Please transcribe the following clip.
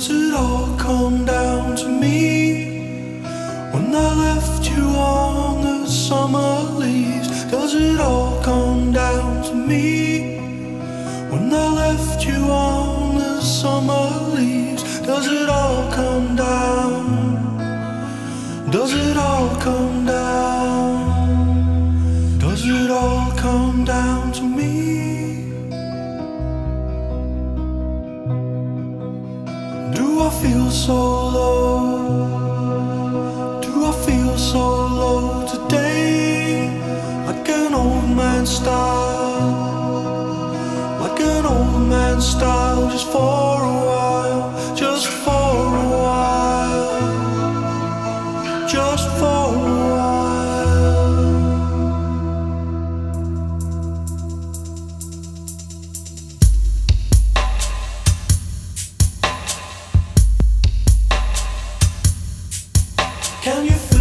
Does it all come down to me when I left you on the summer leaves? Does it all come down to me when I left you on the summer leaves? Does it all come down? Does it all come down? Does it all come down to me? Do I feel so low? Do I feel so low today? Like an old man style, like an old man style, just for a while, just for a while, just for a while. Can you